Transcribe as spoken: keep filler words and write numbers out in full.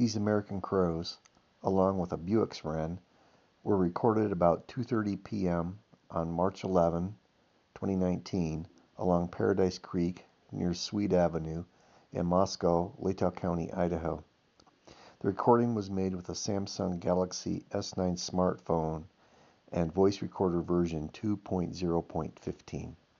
These American crows, along with a Bewick's wren, were recorded about two thirty p m on March eleventh, twenty nineteen, along Paradise Creek near Sweet Avenue in Moscow, Latah County, Idaho. The recording was made with a Samsung Galaxy S nine smartphone and voice recorder version two point zero point fifteen.